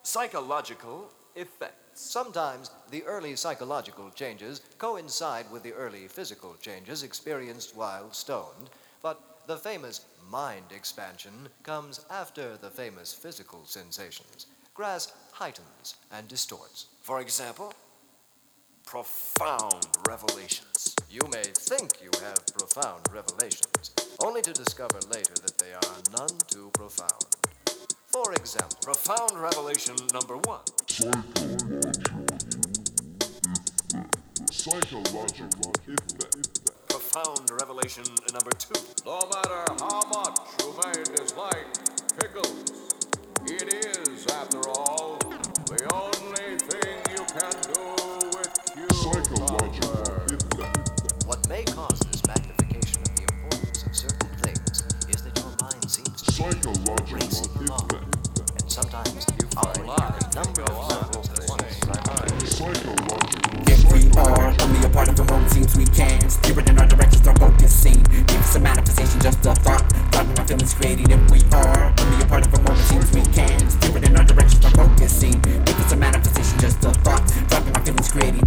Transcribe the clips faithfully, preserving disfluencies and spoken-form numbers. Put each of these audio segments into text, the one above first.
Psychological effects. Sometimes the early psychological changes coincide with the early physical changes experienced while stoned, but the famous mind expansion comes after the famous physical sensations. Grass heightens and distorts. For example, profound revelations. You may think you have profound revelations, only to discover later that they are none too profound. For example, profound revelation number one. Psychological effect. Profound revelation number two. No matter how much you may dislike pickles, it is, after all, the only thing you can do with Psychological cucumber. effect. What may cause this magnification of the importance of certain things is that your mind seems to be Psychological racing along, effect. and sometimes you find a number of levels at once. Psychological. If we are only a part of the moment, seems we can steer it in our directions, our focusing. If it's a manifestation, just a thought, thought my feelings creating. If we are only a part of the moment, seems we can steer it in our directions, our focusing. If it's a manifestation, just a thought, dropping my feelings creating.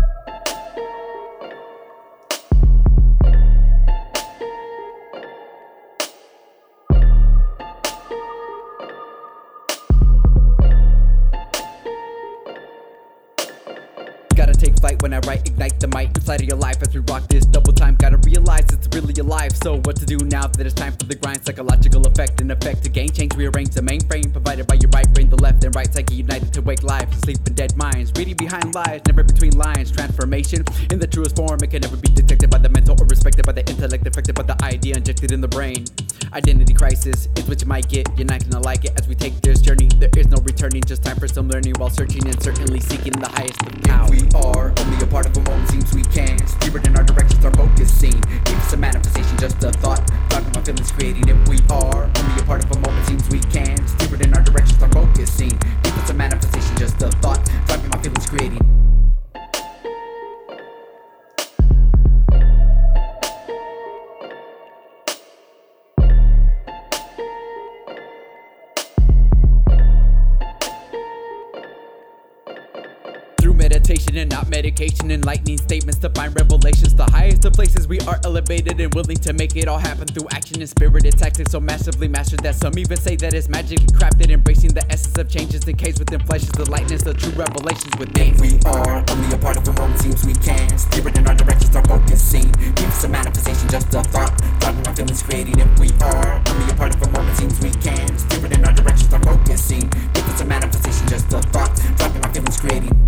Gotta take flight when I write, ignite the mic inside of your life as we rock this double time. Gotta realize it's really alive. So what to do now that it's time for the grind? Psychological effect and effect to gain change. Rearrange the mainframe provided by your right brain, the left and right psyche united to wake lives, sleep in dead minds. Reading behind lies, never between lines. Transformation in the truest form, it can never be detected by the mental or respected by the intellect, affected by the idea injected in the brain. Identity crisis is what you might get. You're not gonna like it as we take this journey. There is no returning, just time for some learning while searching and certainly seeking the highest of power. We are only a part of a moment, seems we can steer it in our directions, our focusing. If it's a manifestation, just a thought, thought my feelings creating. If we are only a part of a moment, seems we can steer it in our directions, our focusing. If it's a manifestation, just a thought, thought my feelings creating. Meditation and not medication, enlightening statements to find revelations. The highest of places we are elevated and willing to make it all happen through action and spirited tactics so massively mastered that some even say that it's magically crafted. Embracing the essence of changes encased within flesh is the lightness of true revelations within. We are only a part of the moment, seems we can steer it in our directions, our focusing. If it's a manifestation, just a thought, thought my feelings creating. If we are only a part of the moment, seems we can steer it in our directions, our focusing. If it's a manifestation, just a thought, thought my feelings creating.